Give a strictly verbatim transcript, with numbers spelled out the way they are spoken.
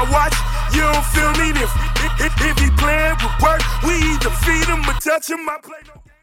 my watch, you don't feel me. If, if, if he playing with work, we either feed him or touch him. I play no